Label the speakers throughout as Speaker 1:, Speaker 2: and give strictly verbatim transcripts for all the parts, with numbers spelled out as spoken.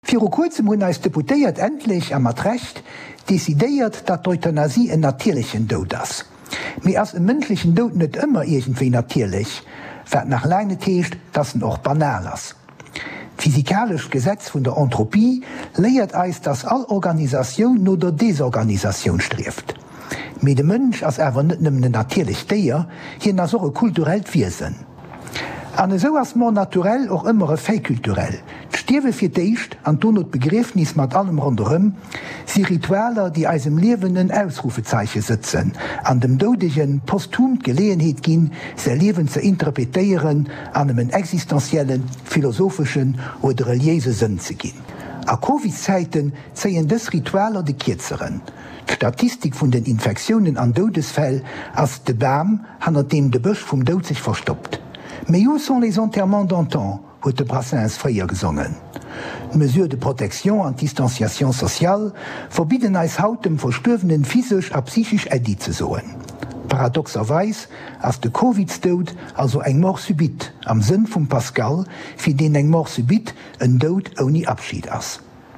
Speaker 1: Für kurzem hun als Deputéiert endlich am mat recht desideiert, dat d'Euthanasie en natierlichen Tod ass. Mi ass im mündlichen Tod net immer irgendwie natierlich, wat nach Leine teescht, dat och banal ass. Physikalisch Gesetz vun der Entropie leiert eis, dass all Organisation no der Desorganisation streft. Me de Mënsch ass ewer net nëmmen natierlich Déier hien as so kulturell Wiesen. An so ass mor naturell och immer fékulturell. D'Stiewe fir d'éicht an Donot Begriffnis mat allem rondem, si Ritualer, die eisem liewenden Ausrufezeiche sitzen, an dem dodegen posthum Geleenheet ginn, se Lewen ze interpretéieren an em existenziellen, philosophischen oder reliese Sinn ze ginn. A Covid-Zeiten zeien des Ritualer de Kiezeren. Statistik vun den Infektionen an Todesfäll ass de Bam hannner dem de Bëch vum Dod sich verstoppt. Mais où sont les enterrements d'antan, huet de Brassens freier gesungen. Mesure de Protection an Distanciation sociale verbieden eis haut dem verstöwenen physisch a psychisch Ädi ze soen. Paradoxerweis ass de Covid-Tod also eng mort subit am Sinn vum Pascal, fir den eng mort subit en Tod oni Abschied ass.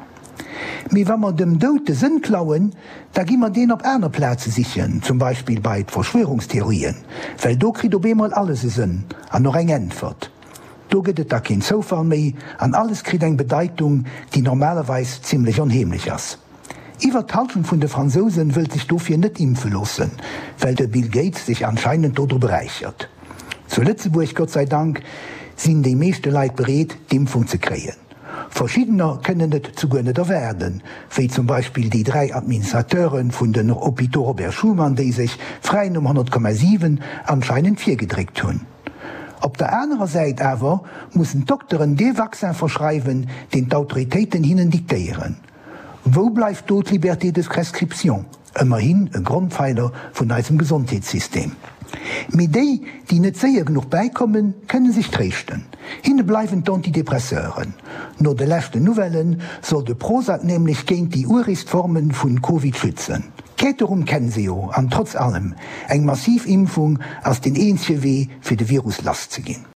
Speaker 1: Me wann man dem Tod de Sinn klauen, da gimmer den op Äner Plätze sichern, zum Beispiel bei Verschwörungstheorien, well do krit op emal alles se Sinn, an noch eng entfert. Do gëtt da kein Zofall méi, an alles krit eng Bedeitung, die normalerweis ziemlich unheimlich ass. Iwer Talschen vun de Franzosen will sich dofir net impfen lossen, weil der Bill Gates sich anscheinend dodro bereichert. Zu Lützeburg, Gott sei Dank, sind die meeste Leiit bereet, d'Impfung zu kreen. Verschiedener können net zugënneter werden, wie zum Beispiel die drei Administrateuren vun den Hôpital Robert Schumann, die sich frei um hundert Komma sieben anscheinend vier gedrückt hun. Op der anderen Seite aber mussen Doktoren de Vaccin verschreiben, den d'Autoritäten hinnen diktieren. Wo bleibt dort Liberté de Prescription? Immerhin ein Grundpfeiler von unserem Gesundheitssystem. Mit die, die nicht sehr genug beikommen, können sich trösten. Hinne bleiben die Antidepresseuren. Nur die letzten Novellen soll der Prozac nämlich gegen die Urristformen von Covid schützen. Keterum kennen sie auch, an trotz allem, eine Massivimpfung als den einzigen Weg für den Virus Last zu gehen.